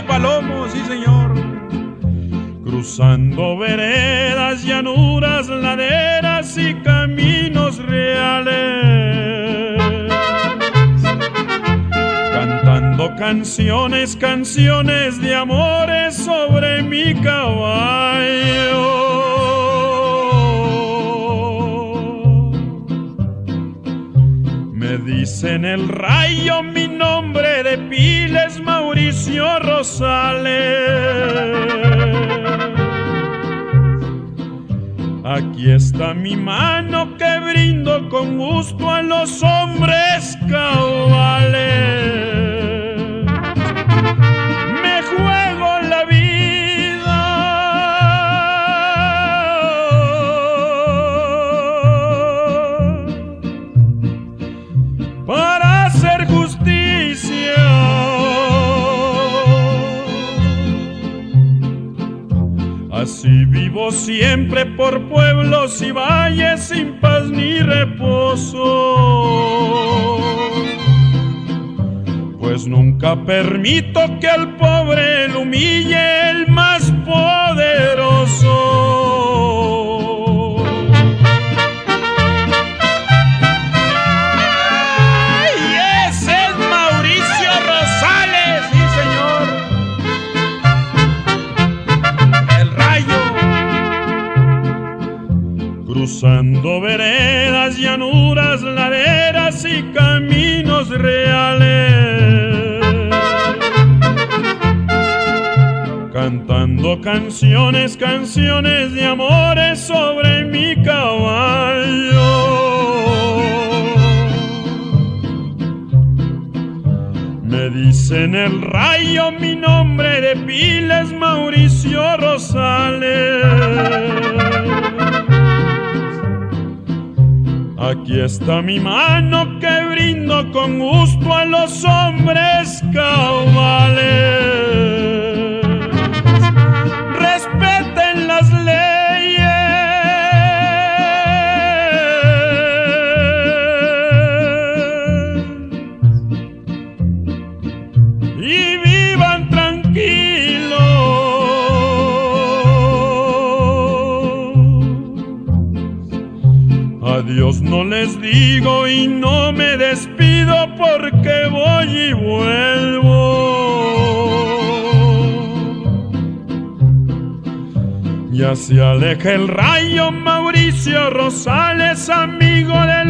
Rayo Palomo, sí señor. Cruzando veredas, llanuras, laderas y caminos reales, cantando canciones, canciones de amores sobre mi caballo. Me dicen el Rayo, mi nombre de pila es Mauricio Rosales. Aquí está mi mano que brindo con gusto a los hombres cabales. Me juego la vida para hacer justicia. Así vivo siempre por pueblos y valles sin paz ni reposo, pues nunca permito que al pobre lo humille el más poderoso. Cruzando veredas, llanuras, laderas y caminos reales, cantando canciones, canciones de amores sobre mi caballo. Me dicen el Rayo, mi nombre de pila es Mauricio Rosales. Aquí está mi mano que brindo con gusto a los hombres cabales. Respeten las leyes y vivan tranquilos. Adiós no les digo y no me despido porque voy y vuelvo. Ya se aleja el Rayo Mauricio Rosales, amigo de